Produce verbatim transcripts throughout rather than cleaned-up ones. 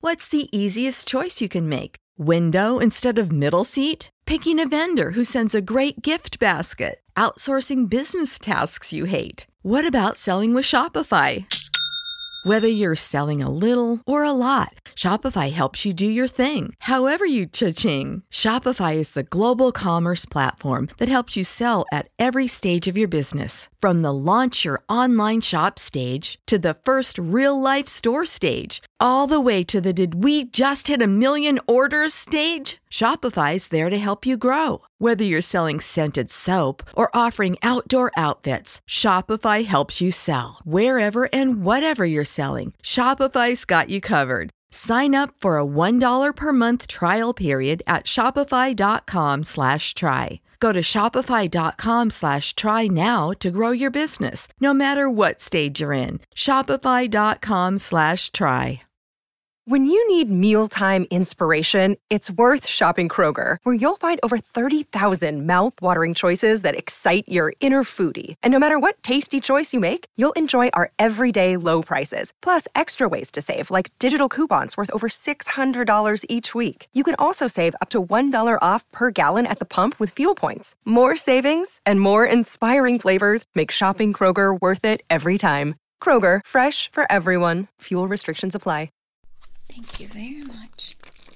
What's the easiest choice you can make? Window instead of middle seat? Picking a vendor who sends a great gift basket? Outsourcing business tasks you hate? What about selling with Shopify? Whether you're selling a little or a lot, Shopify helps you do your thing, however you cha-ching. Shopify is the global commerce platform that helps you sell at every stage of your business. From the launch your online shop stage to the first real-life store stage, all the way to the did we just hit a million orders stage. Shopify's there to help you grow. Whether you're selling scented soap or offering outdoor outfits, Shopify helps you sell. Wherever and whatever you're selling, Shopify's got you covered. Sign up for a one dollar per month trial period at shopify.com slash try. Go to shopify.com slash try now to grow your business, no matter what stage you're in. Shopify.com slash try. When you need mealtime inspiration, it's worth shopping Kroger, where you'll find over thirty thousand mouth-watering choices that excite your inner foodie. And no matter what tasty choice you make, you'll enjoy our everyday low prices, plus extra ways to save, like digital coupons worth over six hundred dollars each week. You can also save up to one dollar off per gallon at the pump with fuel points. More savings and more inspiring flavors make shopping Kroger worth it every time. Kroger, fresh for everyone. Fuel restrictions apply. Thank you very much.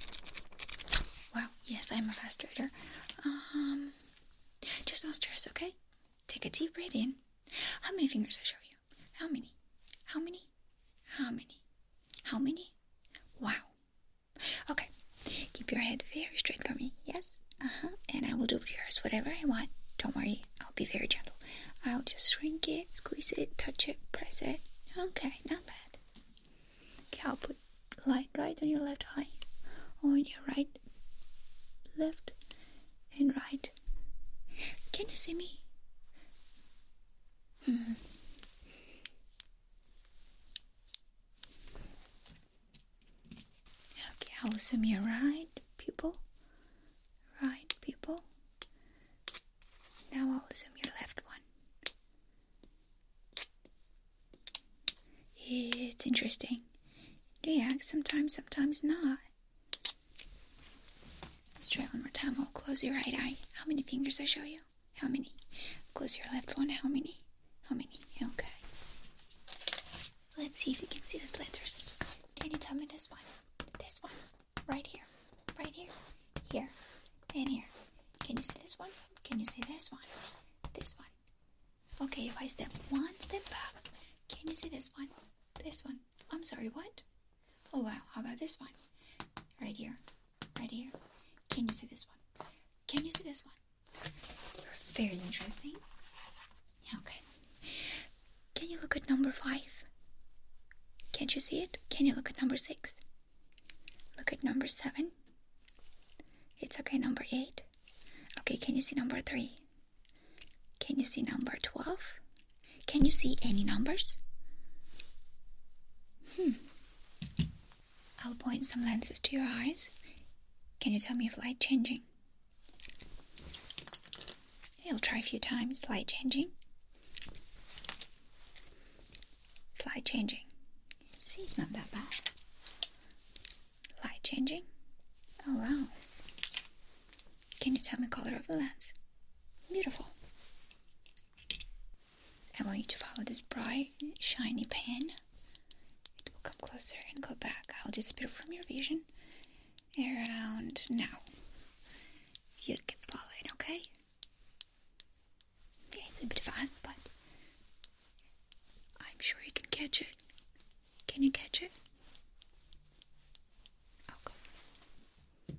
Wow, yes, I'm a fast reader. Um, just no stress, okay? Take a deep breath in. How many fingers I show you? How many? How many? How many? How many? Wow. Okay, keep your head very straight for me, yes? Uh-huh, and I will do with yours whatever I want. Don't worry, I'll be very gentle. I'll just shrink it, squeeze it, touch it, press it. Okay, not bad. Okay, I'll put light right on your left eye, on your right, left, and right. Can you see me? Hmm. Okay, I'll assume your right pupil, right pupil. Now I'll assume your left one. It's interesting. Yeah, sometimes, sometimes not. Let's try one more time. I'll close your right eye. How many fingers I show you? How many? Close your left one. How many? How many? Okay. Let's see if you can see these letters. Can you tell me this one? This one. Right here. Right here. Here. And here. Can you see this one? Can you see this one? This one. Okay, if I step one step back, can you see this one? This one. I'm sorry, what? Oh, wow. How about this one? Right here. Right here. Can you see this one? Can you see this one? Very interesting. Okay. Can you look at number five? Can't you see it? Can you look at number six? Look at number seven. It's okay, number eight. Okay, can you see number three? Can you see number twelve? Can you see any numbers? Hmm. I'll point some lenses to your eyes. Can you tell me if light changing? I'll try a few times. Light changing. It's light changing. See, it's not that bad. Light changing. Oh, wow. Can you tell me color of the lens? Beautiful. I want you to follow this bright, shiny pen. Come closer and go back. I'll disappear from your vision. Around now. You can follow it, okay? Yeah, it's a bit fast, but I'm sure you can catch it. Can you catch it? Okay.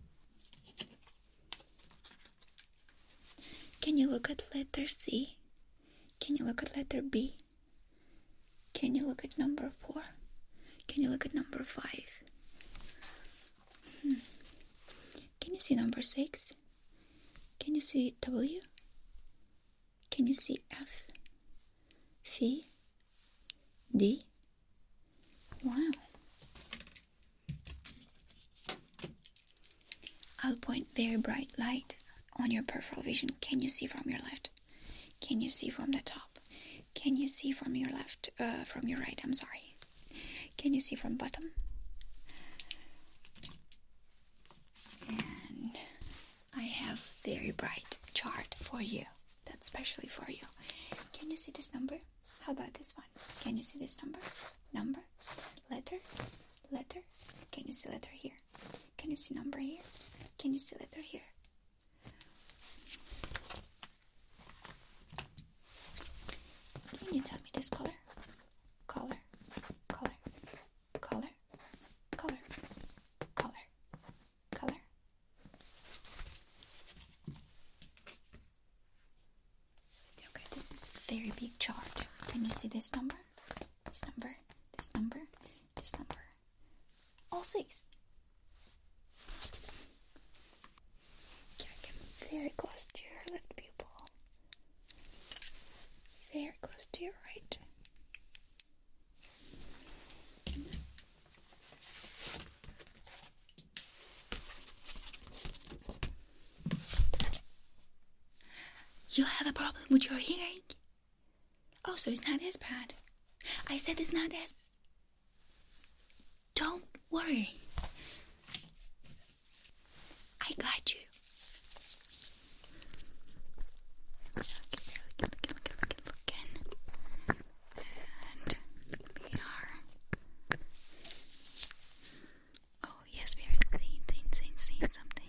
Can you look at letter C? Can you look at letter B? Can you look at number four? Can you look at number five? Hmm. Can you see number six? Can you see W? Can you see F? C? D? Wow. I'll point very bright light on your peripheral vision. Can you see from your left? Can you see from the top? Can you see from your left? Uh, from your right, I'm sorry. Can you see from bottom? very bright chart for you. That's specially for you. Can you see this number? How about this one? Can you see this number? Number? Letter? Letter? Can you see letter here? Can you see number here? Can you see letter here? Can you tell me this color? Color, color, color, color, color, color. Okay, this is a very big chart. Can you see this number? This number, this number, this number. All six. Okay, I come very close to your left pupil. Very close to your right. You have a problem with your hearing? Oh, so it's not as bad. I said it's not as. Don't worry. I got you. Okay, looking, looking, looking, looking, looking. And we are. Oh, yes, we are seeing, seeing, seeing, seeing something.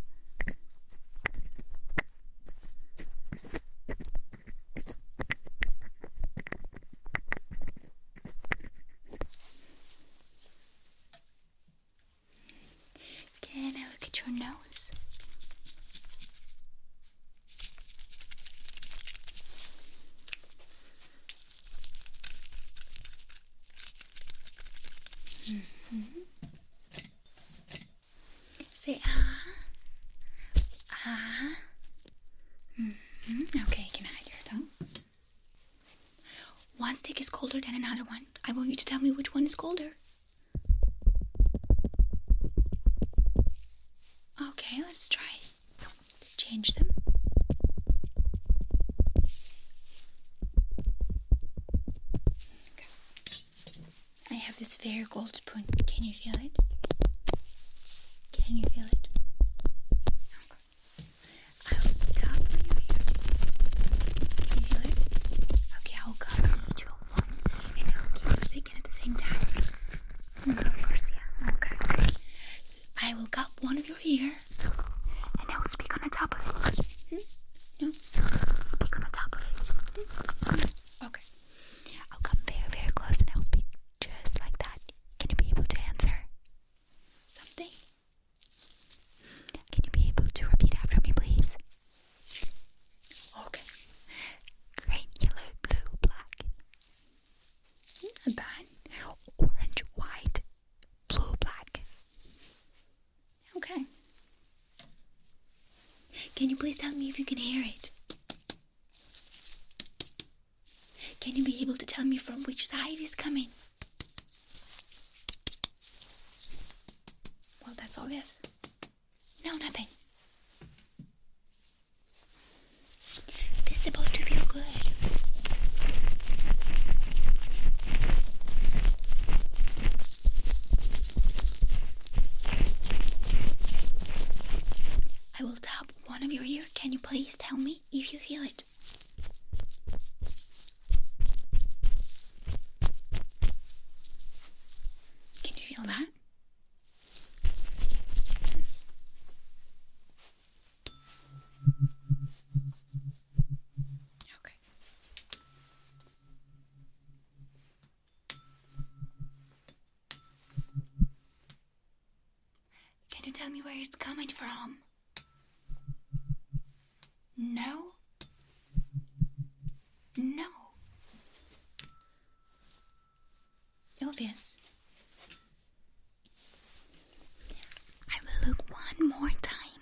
Can I look at your nose? Mm-hmm. Say ah. Ah. Mm-hmm. Okay, can I hide your tongue? One stick is colder than another one. I want you to tell me which one is colder. Okay, let's try to change them. Okay. I have this very gold spoon. Can you feel it? Can you feel it? Okay. I will tap on your ear. Can you feel it? Okay, I'll cover each one and I'll keep speaking at the same time. Mm, of course, yeah. Okay. I will cup one of your ear and I will speak on the top of it. Hmm? No? Speak on the top of it. Hmm? Okay. I'll come very, very close and I will speak just like that. Can you be able to answer something? Can you be able to repeat after me, please? Okay. Green, yellow, blue, black. Not bad. Orange, white, blue, black. Okay. Can you please tell me if you can hear it? Can you be able to tell me from which side it's coming? Well, that's obvious. No, nothing. This is supposed to feel good. I will tap one of your ear. Can you please tell me if you feel it? Can you feel that? Okay. Can you tell me where it's coming from? No? No. Obvious. I will look one more time.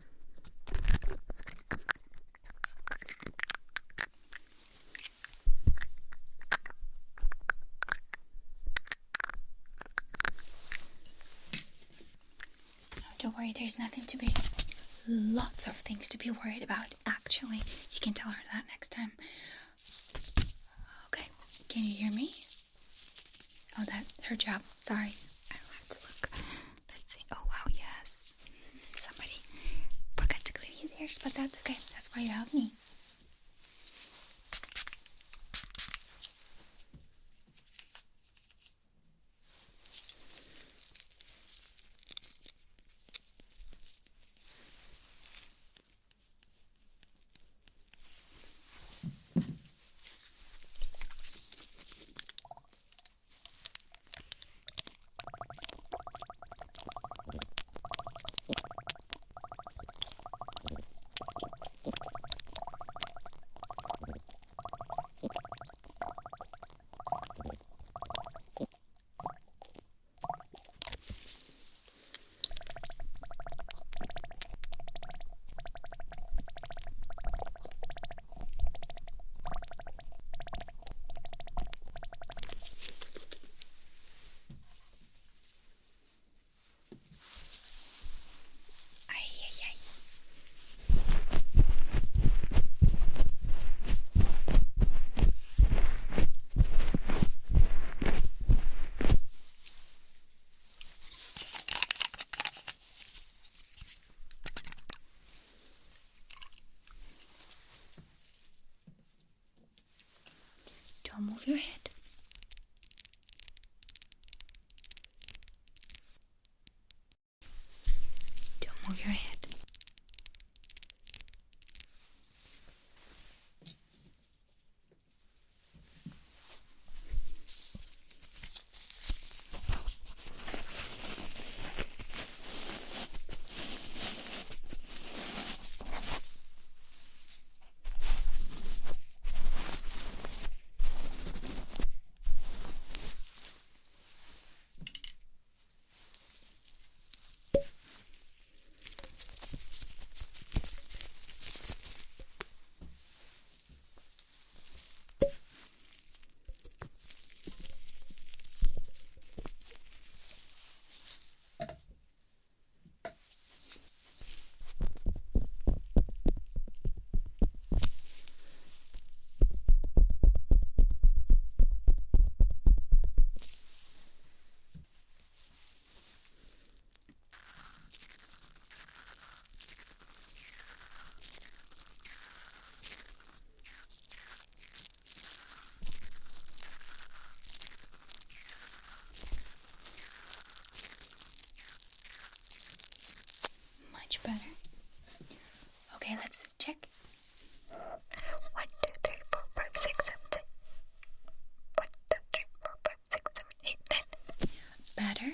Don't worry, there's nothing to be... Lots of things to be worried about, actually. You can tell her that next time. Okay, can you hear me? Oh, that's her job. Sorry. I'll have to look. Let's see. Oh, wow, yes. Somebody forgot to clean his ears. course, but that's okay. That's why you have me. Don't move your head. Don't move your head. Much better. Okay, let's check. One, two, three, four, five, six, seven, eight. One, two, three, four, five, six, seven, eight, ten. Better.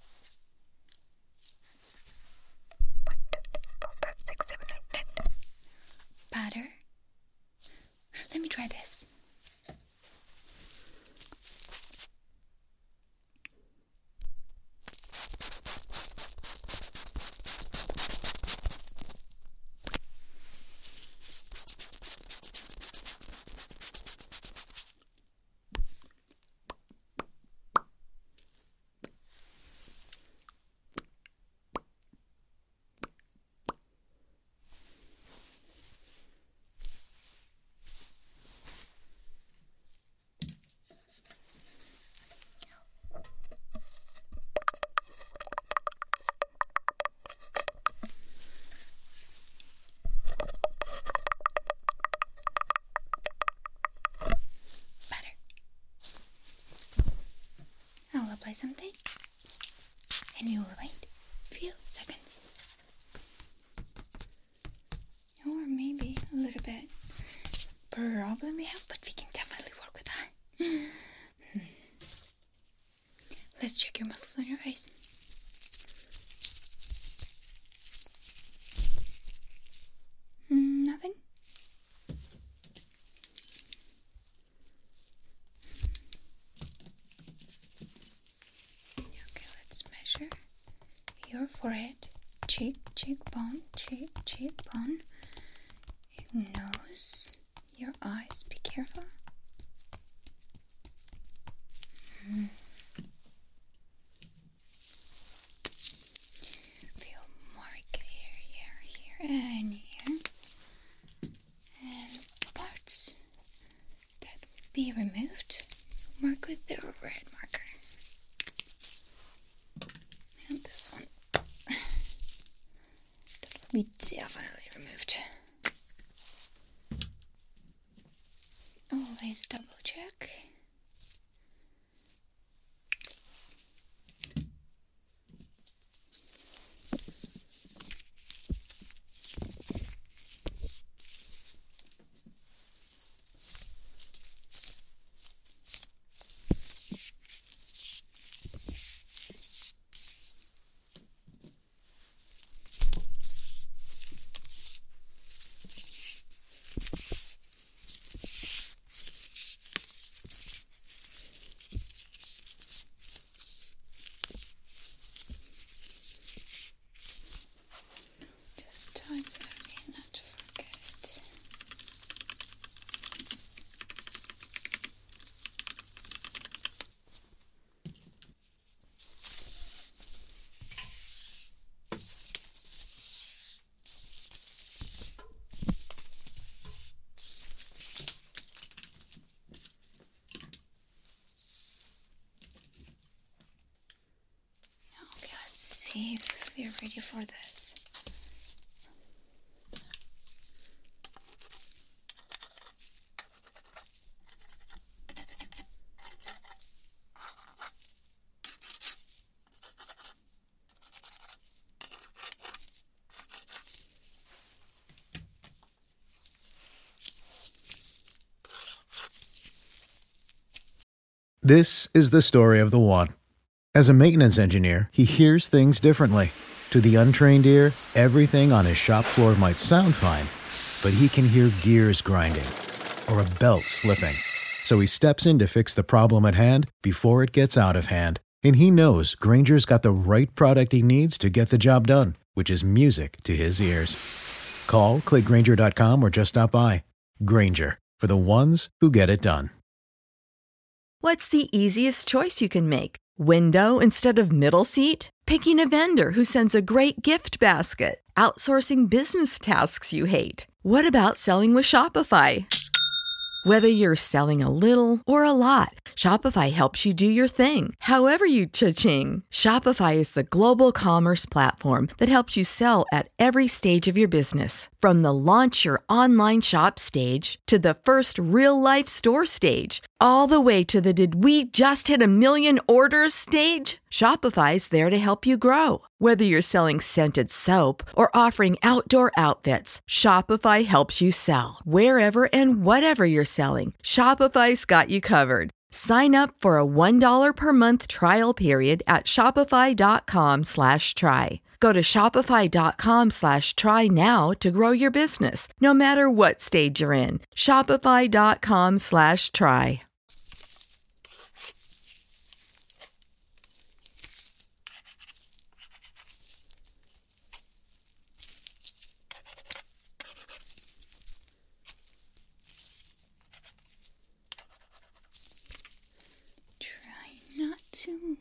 One, two, three, four, five, six, seven, eight, ten. Better. Let me try this. Apply something, and we will wait a few seconds, or maybe a little bit problem we have, but we can definitely work with that. Let's check your muscles on your face. Mm, nothing? Your forehead, cheek, cheekbone, cheek, cheekbone, your nose, your eyes, be careful. Mm. Feel mark here, here, here, and here. And parts that would be removed, mark with the red marker. And this one. We definitely removed. Always double check. Times that again, not to forget. Okay, let's see if we're ready for this. This is the story of the one. As a maintenance engineer, he hears things differently. To the untrained ear, everything on his shop floor might sound fine, but he can hear gears grinding or a belt slipping. So he steps in to fix the problem at hand before it gets out of hand. And he knows Grainger's got the right product he needs to get the job done, which is music to his ears. Call, click Grainger dot com, or just stop by. Grainger, for the ones who get it done. What's the easiest choice you can make? Window instead of middle seat? Picking a vendor who sends a great gift basket? Outsourcing business tasks you hate? What about selling with Shopify? Whether you're selling a little or a lot, Shopify helps you do your thing, however you cha-ching. Shopify is the global commerce platform that helps you sell at every stage of your business. From the launch your online shop stage to the first real-life store stage, all the way to the did we just hit a million orders stage. Shopify's there to help you grow. Whether you're selling scented soap or offering outdoor outfits, Shopify helps you sell. Wherever and whatever you're selling, Shopify's got you covered. Sign up for a one dollar per month trial period at shopify.com slash try. Go to shopify.com slash try now to grow your business, no matter what stage you're in. Shopify.com slash try. Not to move.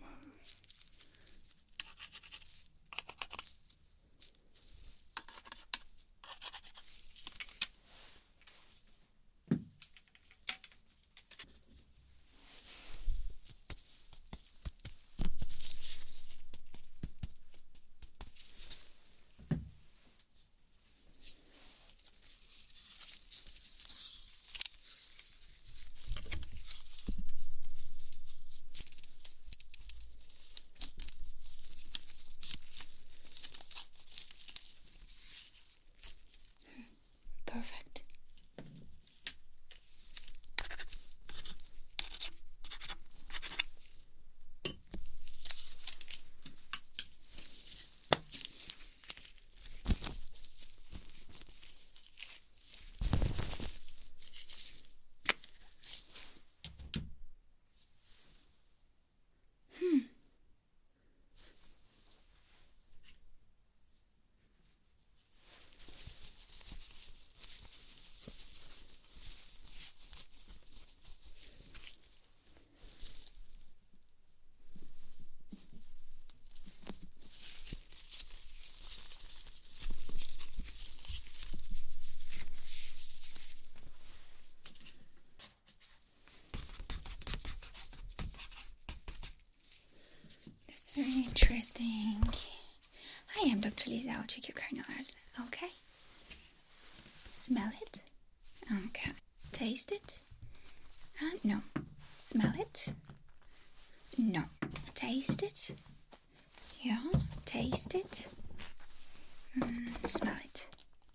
Hi, I'm Doctor Lisa. I'll check your carnivores. Okay. Smell it. Okay. Taste it. Uh, no. Smell it. No. Taste it. Yeah. Taste it. Mm, smell it.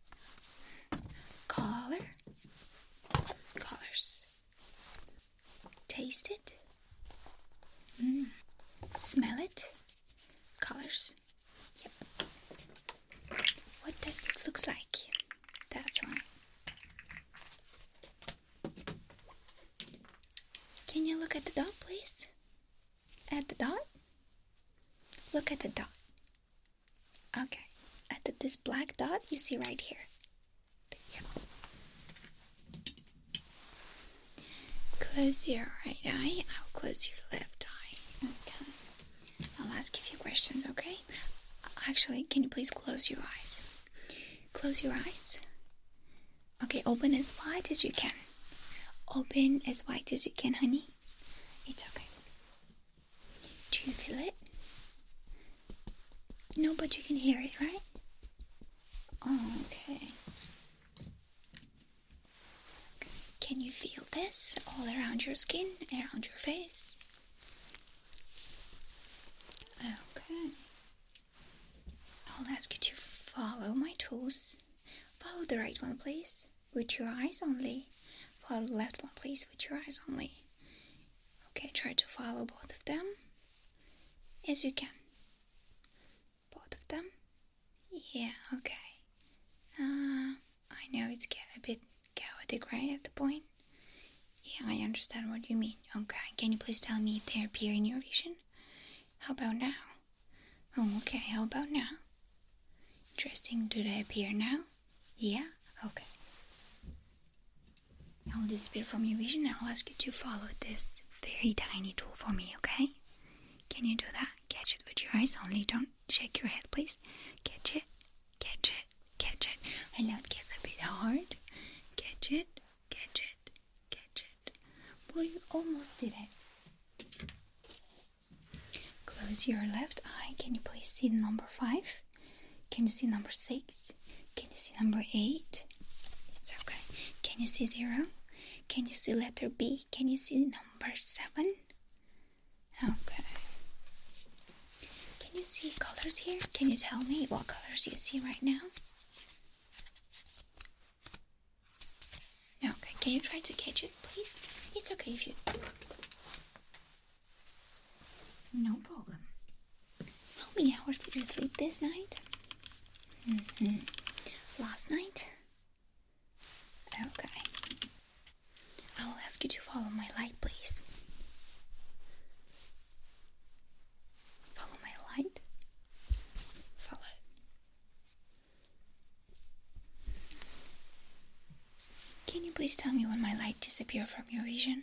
Color. Colors. Taste it. Mm. Smell it. Colors. Yep. What does this look like? That's right. Can you look at the dot, please? At the dot? Look at the dot. Okay. At the, this black dot you see right here. Yep. Close your right eye. I'll close your left eye. Okay. I'll ask you a few questions, okay? Actually, can you please close your eyes? Close your eyes. Okay, open as wide as you can. Open as wide as you can, honey. It's okay. Do you feel it? No, but you can hear it, right? Okay. Can you feel this all around your skin, around your face? Okay. I'll ask you to follow my tools. Follow the right one, please, with your eyes only. Follow the left one, please, with your eyes only. Okay, try to follow both of them as you can. Both of them? Yeah, okay. Uh, I know it's get a bit chaotic right at the point. Yeah, I understand what you mean. Okay, can you please tell me if they appear in your vision? How about now? Oh, okay, how about now? Interesting, do they appear now? Yeah? Okay. I'll disappear from your vision and I'll ask you to follow this very tiny tool for me, okay? Can you do that? Catch it with your eyes only. Don't shake your head, please. Catch it, catch it, catch it. I know it gets a bit hard. Catch it, catch it, catch it. Well, you almost did it. Close your left eye. Can you please see the number five? Can you see number six? Can you see number eight? It's okay. Can you see zero? Can you see letter B? Can you see number seven? Okay. Can you see colors here? Can you tell me what colors you see right now? Okay, can you try to catch it, please? It's okay if you... No problem. How many hours did you sleep this night? Mm-hmm. Last night? Okay. I will ask you to follow my light, please. Follow my light. Follow. Can you please tell me when my light disappears from your vision?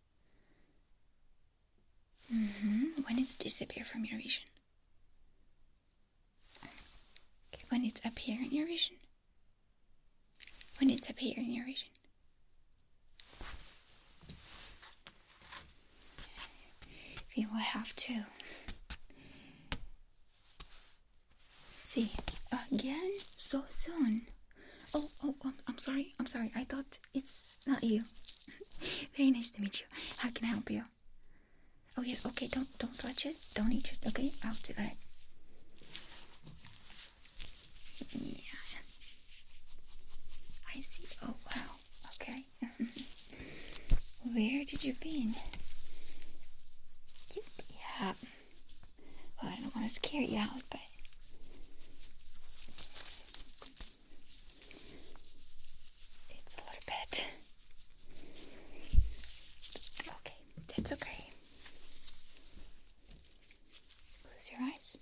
Mm-hmm. When it's disappeared from your vision. Okay. When it's appear in your vision. When it's appear in your vision. You will have to see again so soon. Oh, oh, oh, I'm sorry. I'm sorry. I thought it's not you. Very nice to meet you. How can I help you? Oh yes. Okay. Don't don't touch it. Don't eat it. Okay. I'll do it. Yeah. I see. Oh wow. Okay. Where did you been? Yeah. Well, I don't want to scare you out, but it's a little bit. Okay, that's okay. Close your eyes.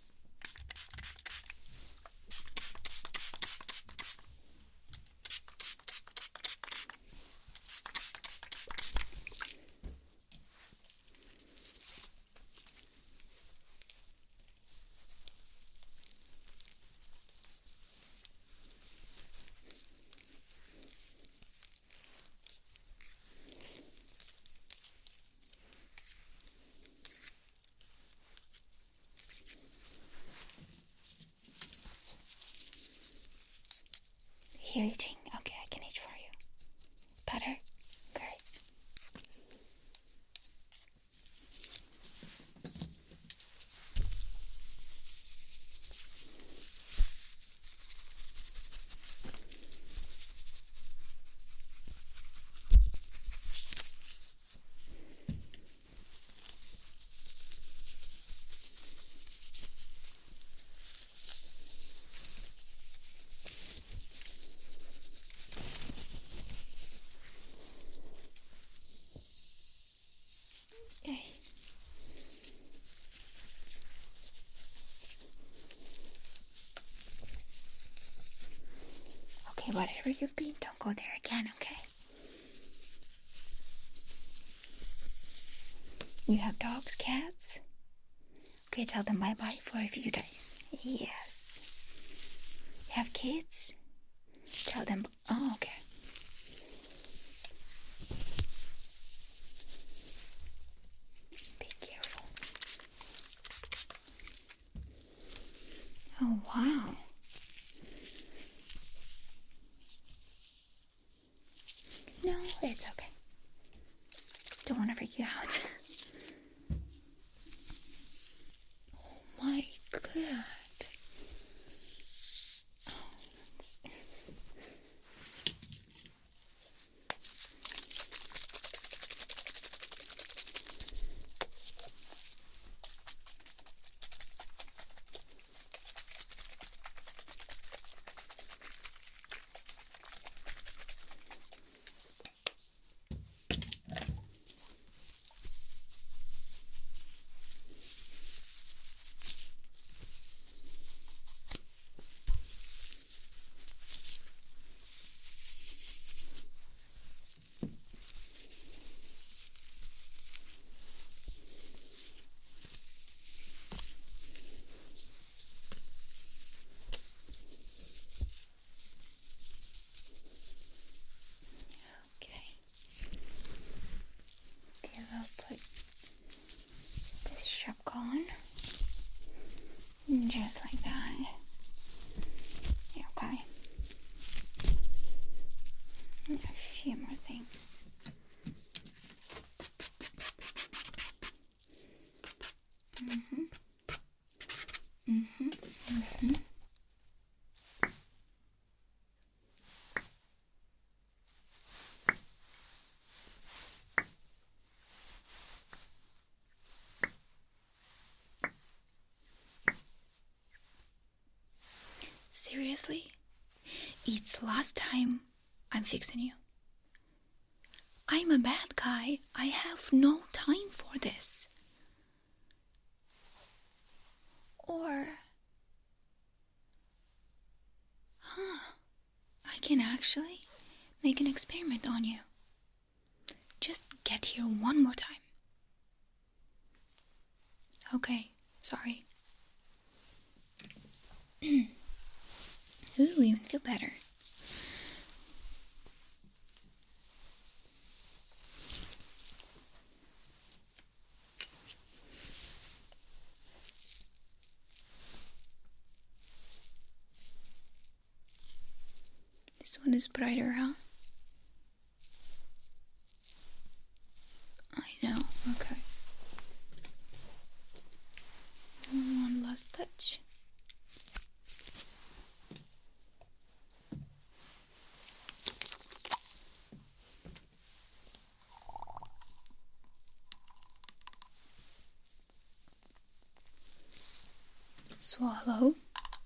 You're eating? Okay, I can eat for you. Better? Great. Okay. Okay, whatever you've been, don't go there again, okay? You have dogs, cats? Okay, tell them bye-bye for a few days. Yes. You have kids? Tell them, oh, okay. Be careful. Oh, wow. No, it's okay. Don't want to freak you out. Oh my god. Just like that. Yeah, okay. And a few more things. Mm-hmm. Mm-hmm. Mm-hmm. Seriously? It's the last time I'm fixing you. I'm a bad guy. I have no time for this. Or... Huh. I can actually make an experiment on you. Just get here one more time. Okay, sorry. Ooh, you feel better. This one is brighter, huh? I know, okay. One last touch. Swallow.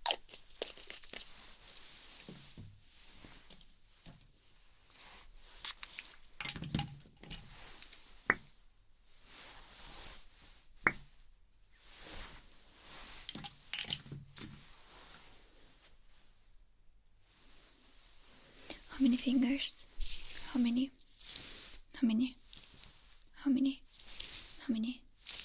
How many fingers? How many? How many? How many? How many?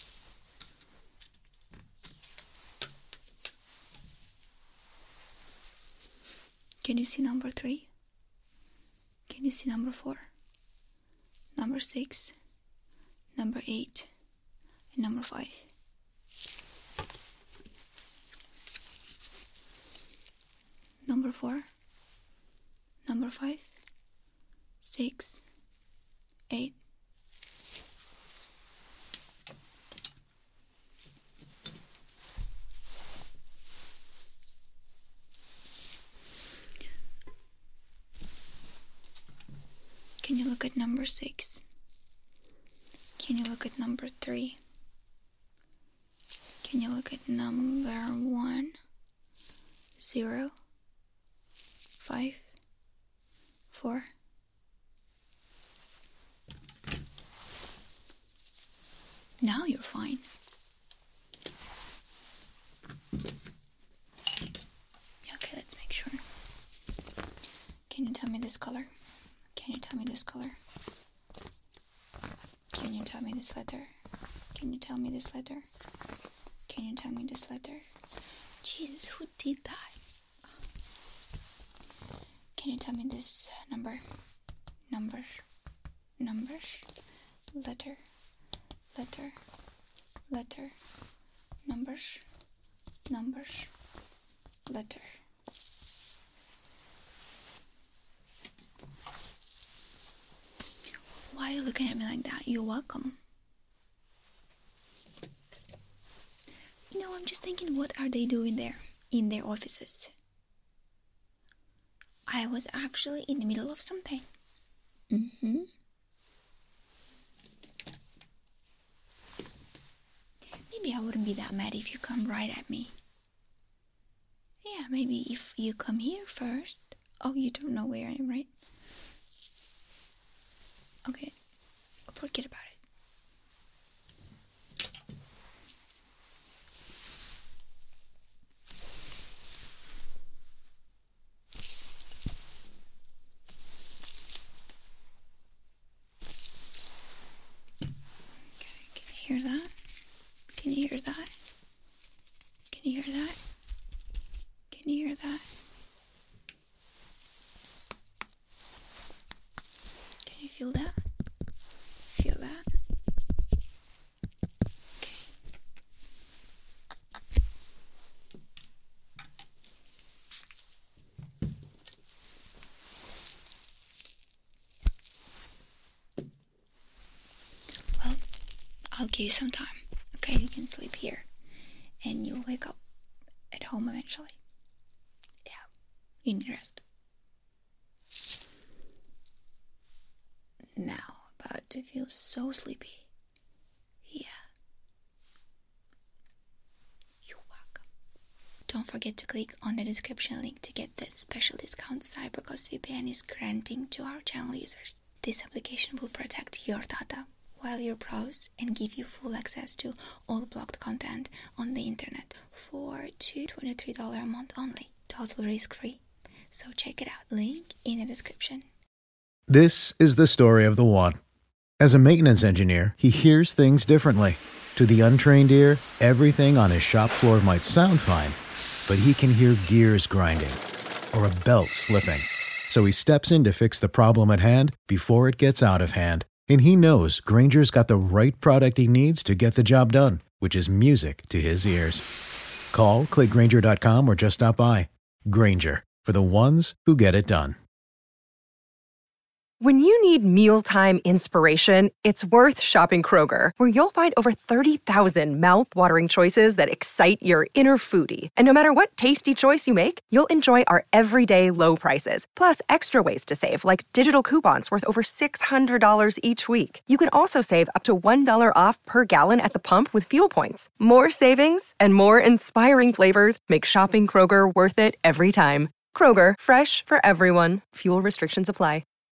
Can you see number three? Can you see number four? Number six? Number eight? And number five? Number four? number five, six, eight. Can you look at number six? Can you look at number three? Can you look at number one, zero, five, four? Now you're fine. Okay, let's make sure. Can you tell me this color? Can you tell me this color? Can you tell me this letter? Can you tell me this letter? Can you tell me this letter? Jesus, who did that? Can you tell me this number? Number. Number. Letter. Letter. Letter. Numbers. Numbers. Letter. Why are you looking at me like that? You're welcome. You know, I'm just thinking, what are they doing there in their offices? I was actually in the middle of something. Mm-hmm. Maybe I wouldn't be that mad if you come right at me. Yeah, maybe if you come here first. Oh, you don't know where I am, right? Okay, forget about it. Okay, can you hear that? Can you hear that? Can you hear that? Can you hear that? Can you feel that? Feel that? Okay. Well, I'll give you some time. Okay, you can sleep here and you'll wake up at home eventually. Yeah, you need rest. Now, about to feel so sleepy. Yeah. You're welcome. Don't forget to click on the description link to get this special discount CyberGhost V P N is granting to our channel users. This application will protect your data while you browse and give you full access to all blocked content on the internet for two hundred twenty-three dollars a month only. Total risk-free. So check it out. Link in the description. This is the story of the one. As a maintenance engineer, he hears things differently. To the untrained ear, everything on his shop floor might sound fine, but he can hear gears grinding or a belt slipping. So he steps in to fix the problem at hand before it gets out of hand. And he knows Grainger's got the right product he needs to get the job done, which is music to his ears. Call, click Grainger dot com, or just stop by. Grainger, for the ones who get it done. When you need mealtime inspiration, it's worth shopping Kroger, where you'll find over thirty thousand mouth-watering choices that excite your inner foodie. And no matter what tasty choice you make, you'll enjoy our everyday low prices, plus extra ways to save, like digital coupons worth over six hundred dollars each week. You can also save up to one dollar off per gallon at the pump with fuel points. More savings and more inspiring flavors make shopping Kroger worth it every time. Kroger, fresh for everyone. Fuel restrictions apply.